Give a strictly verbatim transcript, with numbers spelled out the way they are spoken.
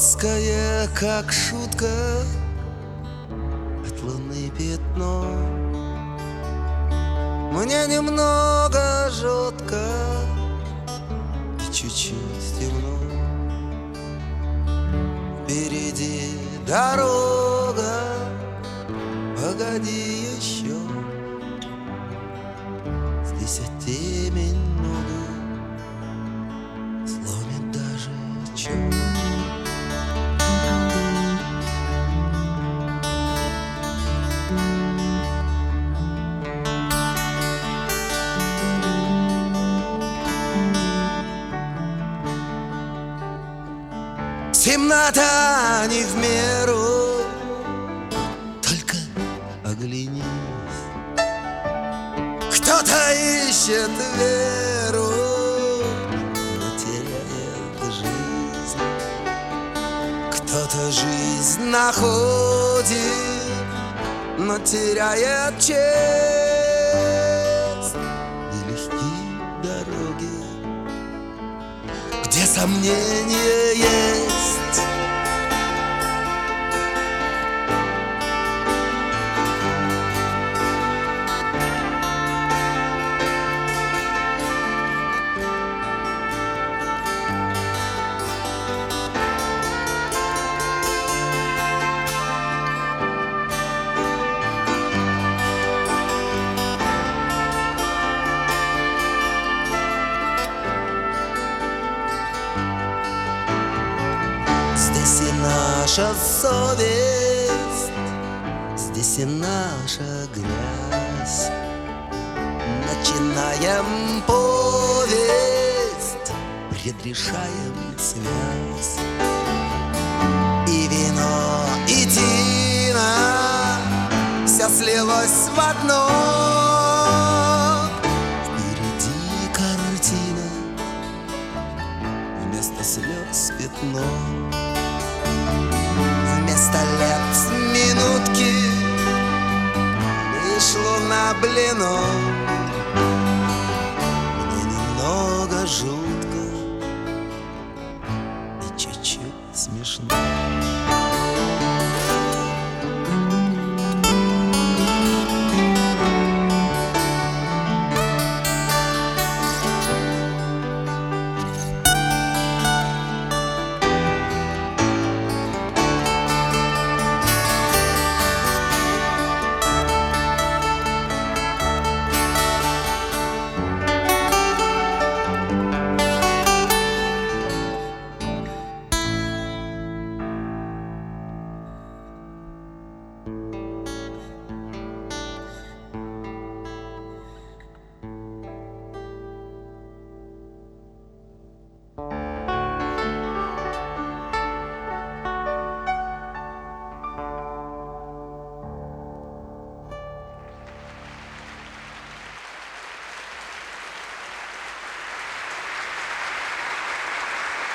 плоское, как шутка, от луны пятно. Мне немного жутко и чуть-чуть темно. Впереди дорога, погоди еще. Здесь темень ногу сломит даже чёрт. Темнота не в меру, только оглянись. Кто-то ищет веру, но теряет жизнь. Кто-то жизнь находит, но теряет честь. И легкие дороги, где сомнения есть. Здесь и наша совесть, здесь и наша грязь. Начинаем повесть, предрешаем связь. И вино, и тина, все слилось в одно. Впереди картина, вместо слез пятно. Вместо лет минутки лишь луна блином. Мне немного жутко